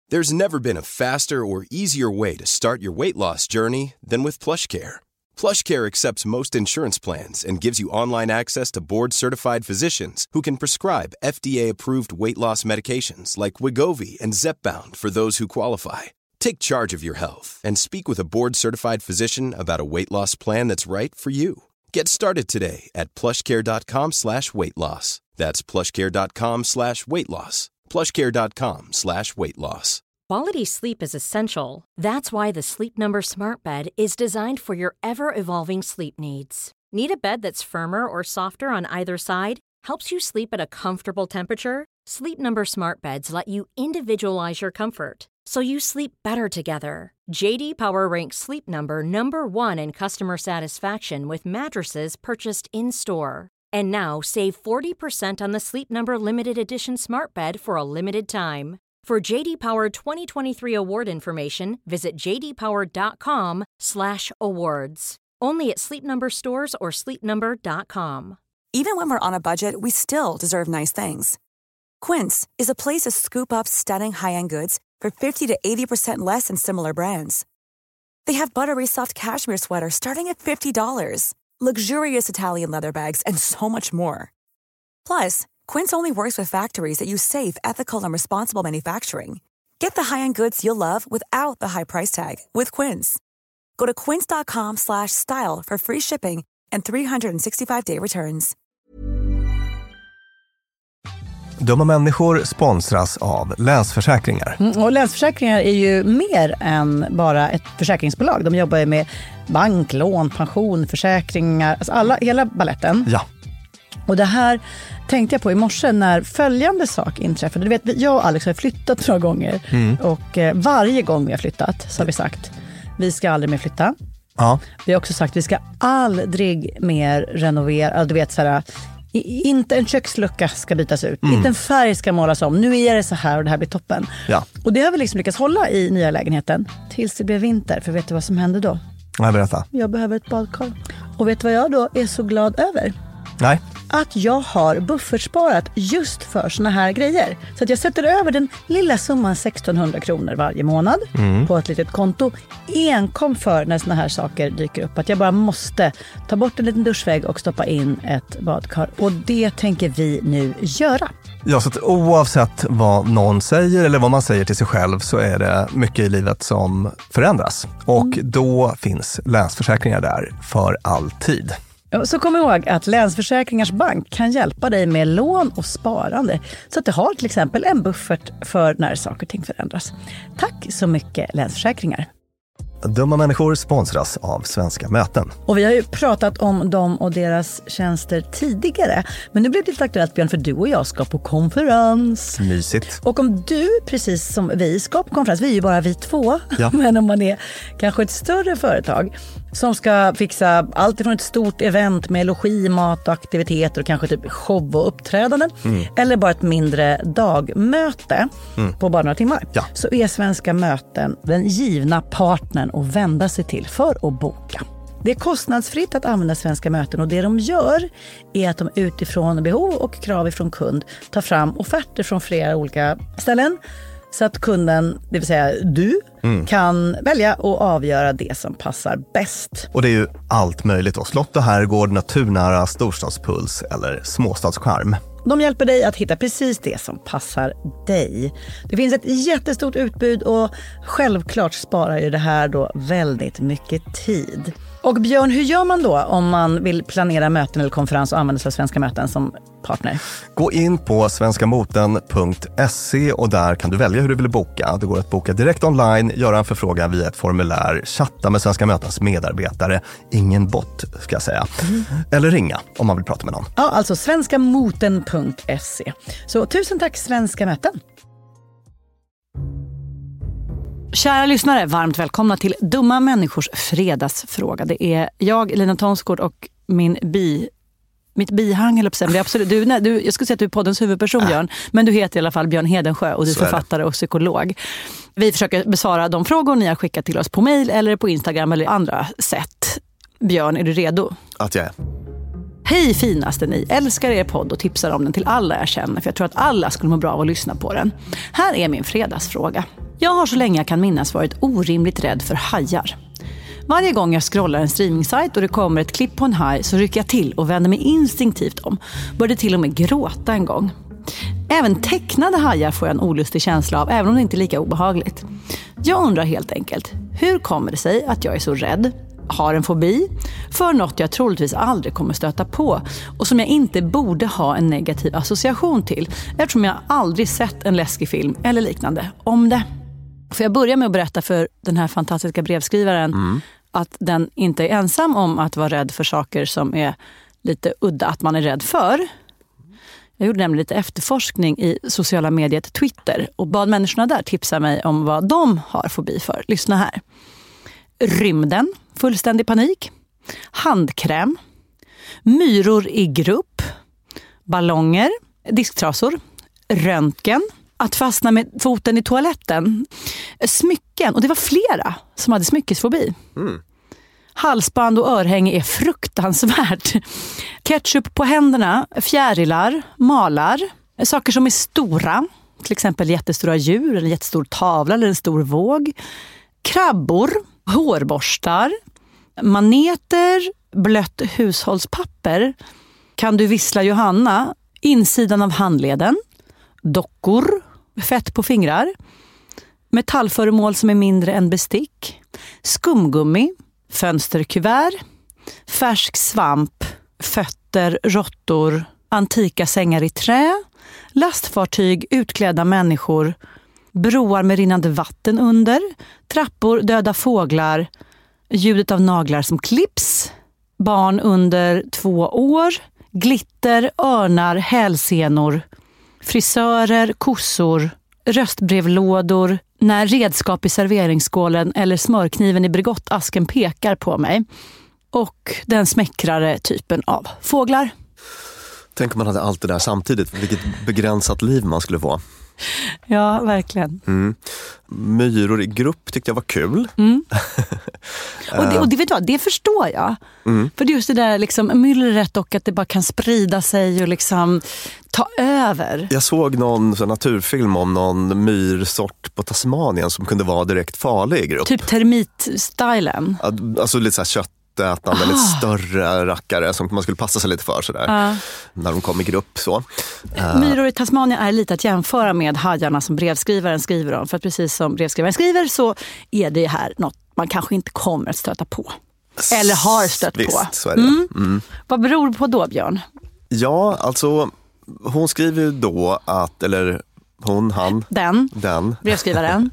There's never been a faster or easier way to start your weight loss journey than with PlushCare. PlushCare accepts most insurance plans and gives you online access to board-certified physicians who can prescribe FDA-approved weight loss medications like Wegovy and Zepbound for those who qualify. Take charge of your health and speak with a board-certified physician about a weight loss plan that's right for you. Get started today at plushcare.com/weightloss. That's plushcare.com/weightloss. plushcare.com/weightloss. Quality sleep is essential. That's why the Sleep Number Smart Bed is designed for your ever-evolving sleep needs. Need a bed that's firmer or softer on either side? Helps you sleep at a comfortable temperature? Sleep Number Smart Beds let you individualize your comfort, so you sleep better together. JD Power ranks Sleep Number #1 in customer satisfaction with mattresses purchased in-store. And now, save 40% on the Sleep Number Limited Edition Smart Bed for a limited time. For JD Power 2023 award information, visit jdpower.com/awards. Only at Sleep Number stores or sleepnumber.com. Even when we're on a budget, we still deserve nice things. Quince is a place to scoop up stunning high-end goods for 50 to 80% less than similar brands. They have buttery soft cashmere sweaters starting at $50, luxurious Italian leather bags, and so much more. Plus, Quince only works with factories that use safe, ethical, and responsible manufacturing. Get the high-end goods you'll love without the high price tag with Quince. Go to quince.com/style for free shipping and 365-day returns. Dumma människor sponsras av Länsförsäkringar. Och Länsförsäkringar är ju mer än bara ett försäkringsbolag. De jobbar ju med bank, lån, pension, försäkringar, alltså hela balletten. Ja. Och det här tänkte jag på i morse när följande sak inträffade. Du vet, jag och Alex har flyttat några gånger. Och varje gång vi har flyttat så har vi sagt, vi ska aldrig mer flytta. Ja. Vi har också sagt, vi ska aldrig mer renovera. Du vet, såhär, inte en kökslucka ska bytas ut. Inte en färg ska målas om. Nu är det så här och det här blir toppen. Ja. Och det har vi liksom lyckats hålla i nya lägenheten tills det blev vinter. För vet du vad som hände då? Jag berätta. Jag behöver ett badkar. Och vet du vad jag då är så glad över? Nej. Att jag har buffertsparat just för såna här grejer. Så att jag sätter över den lilla summan 1600 kronor varje månad på ett litet konto. Enkom för när såna här saker dyker upp. Att jag bara måste ta bort en liten duschvägg och stoppa in ett badkar. Och det tänker vi nu göra. Ja, så att oavsett vad någon säger eller vad man säger till sig själv så är det mycket i livet som förändras. Och då finns Länsförsäkringar där för alltid. Så kom ihåg att Länsförsäkringars bank kan hjälpa dig med lån och sparande så att du har till exempel en buffert för när saker och ting förändras. Tack så mycket Länsförsäkringar. Dumma människor sponsras av Svenska Möten. Och vi har ju pratat om dem och deras tjänster tidigare. Men nu blir det lite aktuellt, Björn, för du och jag ska på konferens. Mysigt. Och om du, precis som vi, ska på konferens, vi är ju bara vi två. Ja. Men om man är kanske ett större företag som ska fixa allt ifrån ett stort event med logi, mat och aktiviteter och kanske typ show och uppträdanden. Eller bara ett mindre dagmöte på bara några timmar. Ja. Så är Svenska Möten den givna partnern att vända sig till för att boka. Det är kostnadsfritt att använda Svenska Möten och det de gör är att de utifrån behov och krav ifrån kund tar fram offerter från flera olika ställen så att kunden, det vill säga du, kan välja och avgöra det som passar bäst. Och det är ju allt möjligt då. Slott och herrgård, naturnära, storstadspuls eller småstadscharm. De hjälper dig att hitta precis det som passar dig. Det finns ett jättestort utbud och självklart sparar ju det här då väldigt mycket tid. Och Björn, hur gör man då om man vill planera möten eller konferens och använda sig av Svenska Möten som partner? Gå in på svenskamoten.se och där kan du välja hur du vill boka. Det går att boka direkt online, göra en förfrågan via ett formulär, chatta med Svenska Mötens medarbetare, ingen bot ska jag säga. Eller ringa om man vill prata med någon. Ja, alltså svenskamoten.se. Så tusen tack Svenska Möten. Kära lyssnare, varmt välkomna till Dumma människors fredagsfråga. Det är jag, Lina Thomsgård, och mitt bihang, eller på sig. Absolut, jag skulle säga att du är poddens huvudperson, Björn, men du heter i alla fall Björn Hedensjö och du är författare och psykolog. Vi försöker besvara de frågor ni har skickat till oss på mejl eller på Instagram eller andra sätt. Björn, är du redo? Att jag är. Hej finaste ni, älskar er podd och tipsar om den till alla jag känner, för jag tror att alla skulle må bra av att lyssna på den. Här är min fredagsfråga. Jag har så länge jag kan minnas varit orimligt rädd för hajar. Varje gång jag scrollar en streamingsajt och det kommer ett klipp på en haj så rycker jag till och vänder mig instinktivt om. Började till och med gråta en gång. Även tecknade hajar får jag en olustig känsla av, även om det inte är lika obehagligt. Jag undrar helt enkelt, hur kommer det sig att jag är så rädd, har en fobi, för något jag troligtvis aldrig kommer stöta på och som jag inte borde ha en negativ association till, eftersom jag aldrig sett en läskig film eller liknande om det. För jag börjar med att berätta för den här fantastiska brevskrivaren att den inte är ensam om att vara rädd för saker som är lite udda att man är rädd för. Jag gjorde nämligen lite efterforskning i sociala mediet Twitter och bad människorna där tipsa mig om vad de har fobi för. Lyssna här. Rymden, fullständig panik. Handkräm. Myror i grupp. Ballonger. Disktrasor. Röntgen. Att fastna med foten i toaletten. Smycken, och det var flera som hade smyckesfobi. Halsband och örhänge är fruktansvärt. Ketchup på händerna, fjärilar, malar. Saker som är stora, till exempel jättestora djur, en jättestor tavla eller en stor våg. Krabbor, hårborstar, maneter, blött hushållspapper. Kan du vissla Johanna? Insidan av handleden. Dockor, fett på fingrar. Metallföremål som är mindre än bestick. Skumgummi. Fönsterkuvert, färsk svamp, fötter, råttor, antika sängar i trä, lastfartyg, utklädda människor, broar med rinnande vatten under, trappor, döda fåglar, ljudet av naglar som klipps, barn under 2 år, glitter, örnar, hälsenor, frisörer, kossor, röstbrevlådor, när redskap i serveringsskålen eller smörkniven i Bregottasken pekar på mig. Och den smäckrare typen av fåglar. Tänk om man hade allt det där samtidigt. Vilket begränsat liv man skulle få. Ja, verkligen. Myror i grupp tyckte jag var kul. Och det vet du vad, det förstår jag. För det är just det där liksom, myllret och att det bara kan sprida sig och liksom ta över. Jag såg någon sån naturfilm om någon myrsort på Tasmanien som kunde vara direkt farlig i grupp. Typ termitstylen. Alltså lite så här köttätande, lite större rackare som man skulle passa sig lite för sådär. När de kom i grupp så. Myror i Tasmanien är lite att jämföra med hajarna som brevskrivaren skriver om. För att precis som brevskrivaren skriver så är det här något man kanske inte kommer att stöta på. Eller har stött på. Visst, så är det. Vad beror det på då, Björn? Ja, alltså hon skriver ju då att, eller hon, han. Den. Brevskrivaren.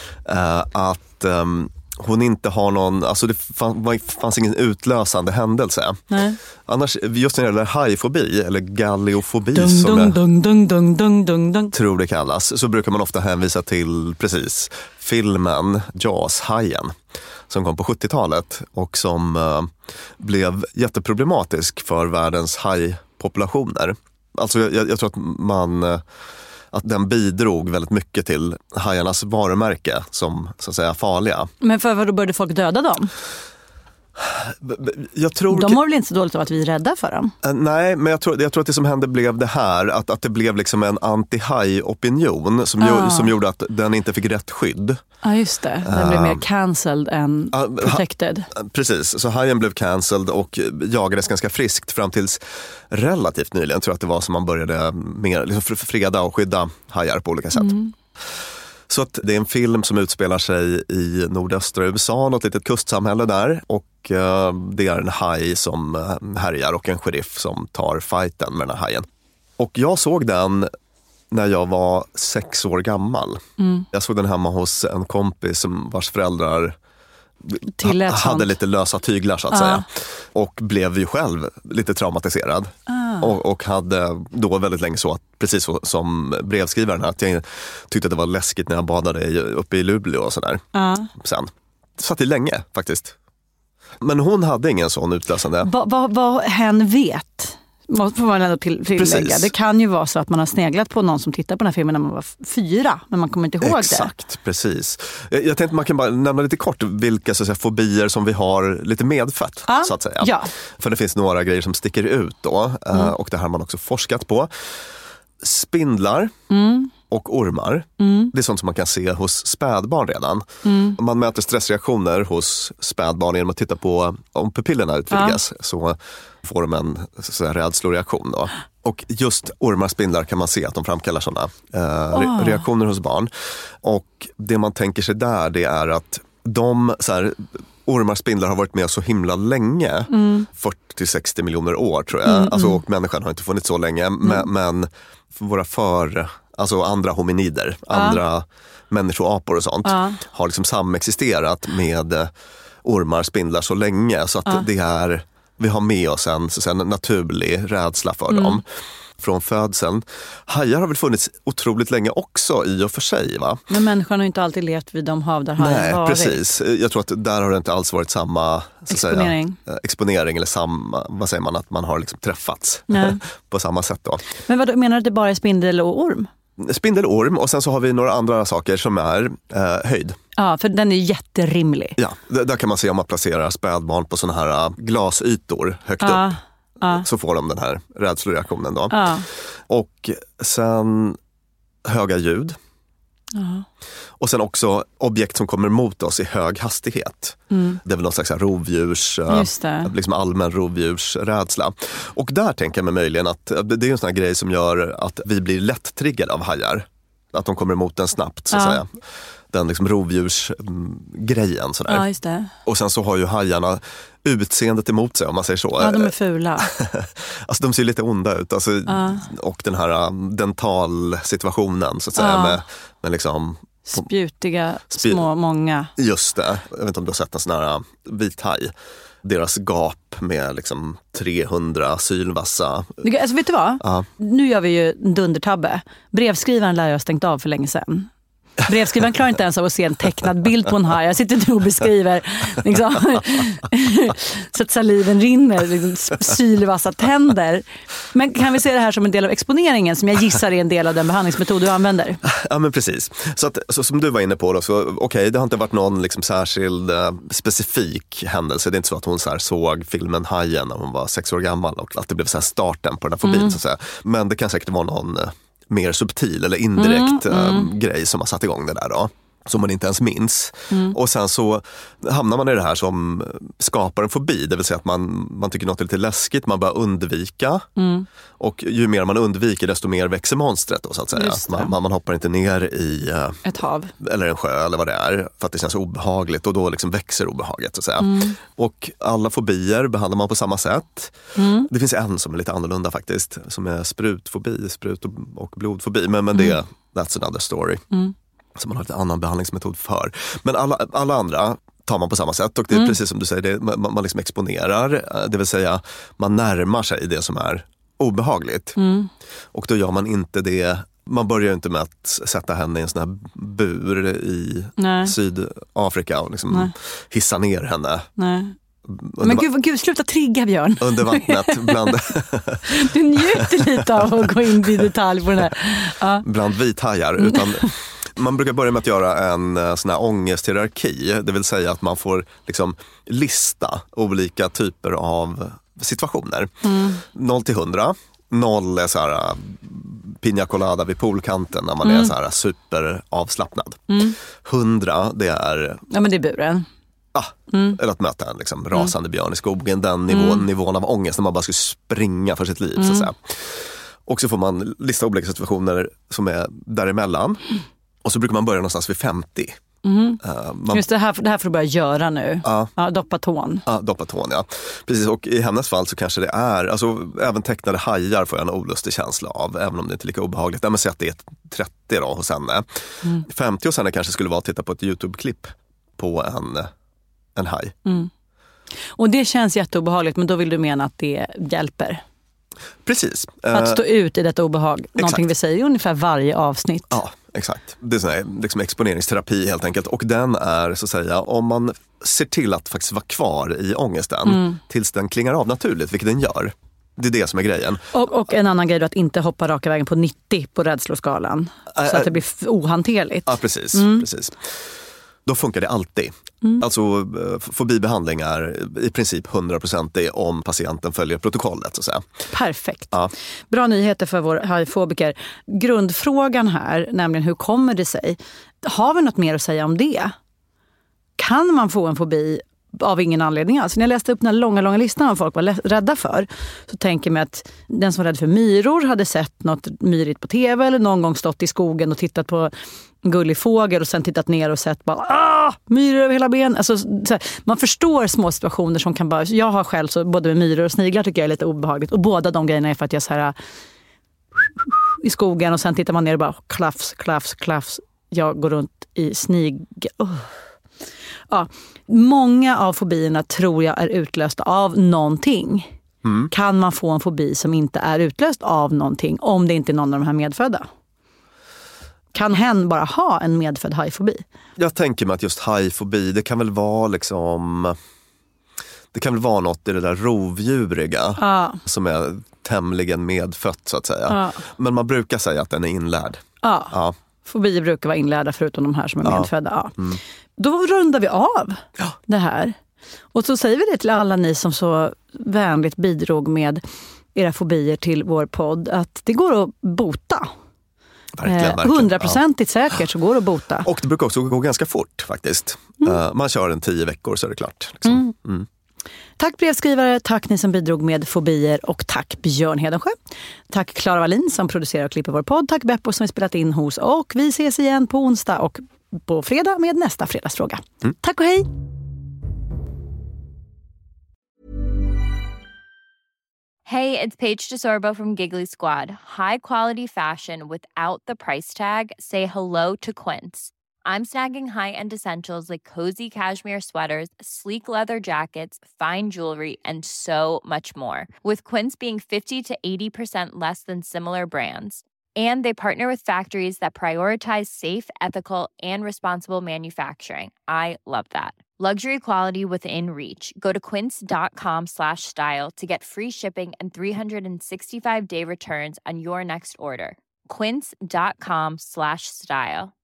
Att hon inte har någon, alltså det fanns ingen utlösande händelse. Nej. Annars, just när det gäller hajfobi eller galleofobi tror det kallas, så brukar man ofta hänvisa till precis filmen Jaws-hajen som kom på 70-talet och som blev jätteproblematisk för världens hajpopulationer. Alltså jag tror att den bidrog väldigt mycket till hajarnas varumärke som så att säga farliga. Men för vad började folk döda dem? Jag tror de var väl inte så dåligt av att vi är rädda för dem? Nej, men jag tror att det som hände blev det här, att det blev liksom en anti-haj-opinion som gjorde att den inte fick rätt skydd. Ja, just det. Den blev mer cancelled än protected. Precis, så hajen blev cancelled och jagades ganska friskt fram tills relativt nyligen. Jag tror att det var som man började mer liksom freda och skydda hajar på olika sätt. Så att det är en film som utspelar sig i nordöstra USA, något litet kustsamhälle där. Och det är en haj som härjar och en sheriff som tar fighten med den här hajen. Och jag såg den när jag var 6 år gammal. Jag såg den hemma hos en kompis vars föräldrar hade lite lösa tyglar så att säga. Och blev ju själv lite traumatiserad. Och hade då väldigt länge så att, precis så, som brevskrivaren, att jag tyckte att det var läskigt när jag badade uppe i Luleå och sådär. Sen satt det länge faktiskt. Men hon hade ingen sån utlösande. Vad hen vet får man ändå tillägga. Det kan ju vara så att man har sneglat på någon som tittar på den här filmen när man var 4, men man kommer inte ihåg det. Exakt, precis. Jag tänkte man kan bara nämna lite kort vilka så att säga, fobier som vi har lite medfött, så att säga. Ja. För det finns några grejer som sticker ut då, och det här har man också forskat på. Spindlar, och ormar. Det är sånt som man kan se hos spädbarn redan. Man mäter stressreaktioner hos spädbarn genom att titta på om pupillerna utvidgas. Så får de en rädsloreaktion då. Och just ormar, spindlar kan man se att de framkallar sådana reaktioner hos barn. Och det man tänker sig där, det är att ormar, spindlar har varit med så himla länge. 40-60 miljoner år tror jag. Alltså, och människan har inte funnits så länge. Men andra hominider, andra människoapor och sånt har liksom samexisterat med ormar, spindlar så länge. Så att vi har med oss en naturlig rädsla för dem från födseln. Hajar har väl funnits otroligt länge också i och för sig, va? Men människan har inte alltid levt vid de hav där hajar varit. Nej, precis. Jag tror att där har det inte alls varit samma exponering eller samma, vad säger man, att man har liksom träffats på samma sätt då. Men vad menar du att det bara är spindel och orm? Spindel, orm, och sen så har vi några andra saker som är höjd. Ja, för den är jätterimlig. Ja, där kan man se om man placerar spädbarn på såna här glasytor högt upp. Så får de den här rädsloreaktionen då. Och sen höga ljud. Och sen också objekt som kommer mot oss i hög hastighet. Det är väl någon slags liksom allmän rovdjursrädsla. Och där tänker jag mig möjligen att det är en sån här grej som gör att vi blir lätt triggade av hajar. Att de kommer mot en snabbt, så att säga. Den liksom rovdjursgrejen sådär. Ja, just det. Och sen så har ju hajarna utseendet emot sig, om man säger så. Ja, de är fula. Alltså de ser lite onda ut. Alltså, och den här dentalsituationen, så att säga, med liksom spjutiga, små, många. Just det. Jag vet inte om du har sett en sån här vithaj. Deras gap med liksom 300 sylvassa. Alltså, vet du vad? Nu gör vi ju en dundertabbe. Brevskrivaren lär jag ha stängt av för länge sedan. Brevskrivaren klarar inte ens av att se en tecknad bild på en haj. Jag sitter nu och beskriver liksom, så att saliven rinner, liksom, sylvassa tänder. Men kan vi se det här som en del av exponeringen, som jag gissar är en del av den behandlingsmetod du använder? Ja, men precis. Så som du var inne på då, så okej, det har inte varit någon liksom särskild specifik händelse. Det är inte så att hon så här såg filmen Hajen när hon var 6 år gammal och att det blev så här starten på den här fobin, så att säga. Men det kan säkert vara någon mer subtil eller indirekt grej som har satt igång det där då, som man inte ens minns. Och sen så hamnar man i det här som skapar en fobi, det vill säga att man tycker något är lite läskigt, man börjar undvika. Och ju mer man undviker, desto mer växer monstret då, så att säga. Man hoppar inte ner i ett hav eller en sjö eller vad det är, för att det känns obehagligt, och då liksom växer obehaget, så att säga. Och alla fobier behandlar man på samma sätt. Det finns en som är lite annorlunda faktiskt, som är sprutfobi, sprut- och blodfobi, men that's another story. Som man har lite annan behandlingsmetod för. Men alla andra tar man på samma sätt, och det är precis som du säger, man liksom exponerar, det vill säga man närmar sig det som är obehagligt. Och då gör man inte det, man börjar inte med att sätta henne i en sån här bur i Sydafrika och liksom hissa ner henne. Men gud, sluta trigga, Björn. Under vattnet bland du njuter lite av att gå in i detalj på den här. Bland vithajar, utan man brukar börja med att göra en sån här ångesthierarki, det vill säga att man får liksom lista olika typer av situationer. 0 till 100. 0 är så här piña colada vid poolkanten när man är så här super avslappnad. 100, det är... Ja, men det är buren. Eller att möta en liksom rasande björn i skogen. Den nivån av ångest när man bara ska springa för sitt liv, så att säga. Och så får man lista olika situationer som är däremellan. Och så brukar man börja någonstans vid 50. Just det här får du börja göra nu. Doppa tån. Doppa tån, ja. Precis, och i hennes fall så kanske det är, alltså även tecknade hajar får jag en olustig känsla av, även om det inte är lika obehagligt. Men säg att det är 30 då hos henne. 50 hos henne kanske skulle vara att titta på ett YouTube-klipp på en haj. Och det känns jätteobehagligt, men då vill du mena att det hjälper? Precis. Att stå ut i detta obehag. Någonting vi säger ungefär varje avsnitt. Ja, exakt. Det är sån här, liksom exponeringsterapi helt enkelt. Och den är, så att säga, om man ser till att faktiskt vara kvar i ångesten tills den klingar av naturligt, vilket den gör. Det är det som är grejen. Och en annan grej är att inte hoppa raka vägen på 90 på rädsloskalan. Så att det blir ohanterligt. Ja, precis. då funkar det alltid. Alltså fobibehandling är i princip 100% om patienten följer protokollet så att säga. Perfekt. Ja. Bra nyheter för vår hajfobiker. Grundfrågan här, nämligen hur kommer det sig? Har vi något mer att säga om det? Kan man få en fobi av ingen anledning alls? När jag läste upp den här långa listan av folk var rädda för, så tänker jag att den som var rädd för myror hade sett något myrigt på tv eller någon gång stått i skogen och tittat på en gullig fågel och sen tittat ner och sett bara myror över hela ben. Alltså, man förstår små situationer som kan bara... Jag har själv så både med myror och sniglar tycker jag är lite obehagligt. Och båda de grejerna är för att jag så här i skogen och sen tittar man ner och bara klafs. Jag går runt i Ja, många av fobierna tror jag är utlösta av någonting. Kan man få en fobi som inte är utlöst av någonting om det inte är någon av de här medfödda? Kan hen bara ha en medfödd hajfobi? Jag tänker mig att just hajfobi, det kan väl vara liksom... Det kan väl vara något i det där rovdjuriga som är tämligen medfött så att säga. Men man brukar säga att den är inlärd. Ja. Fobier brukar vara inlärda förutom de här som är medfödda. Då rundar vi av det här. Och så säger vi det till alla ni som så vänligt bidrog med era fobier till vår podd. Att det går att bota. Verkligen. 100% säkert så går det att bota. Och det brukar också gå ganska fort faktiskt. Man kör en 10 veckor så är det klart. Liksom. Tack brevskrivare, tack ni som bidrog med fobier och tack Björn Hedensjö. Tack Clara Wallin som producerar och klipper vår podd. Tack Beppo som vi spelat in hos. Och vi ses igen på onsdag och på fredag med nästa fredagsfråga. Tack och hej! Hey, it's Paige DeSorbo from Giggly Squad. High quality fashion without the price tag. Say hello to Quince. I'm snagging high-end essentials like cozy cashmere sweaters, sleek leather jackets, fine jewelry, and so much more. With Quince being 50 to 80% less than similar brands. And they partner with factories that prioritize safe, ethical, and responsible manufacturing. I love that. Luxury quality within reach. Go to quince.com/style to get free shipping and 365-day returns on your next order. Quince.com/style.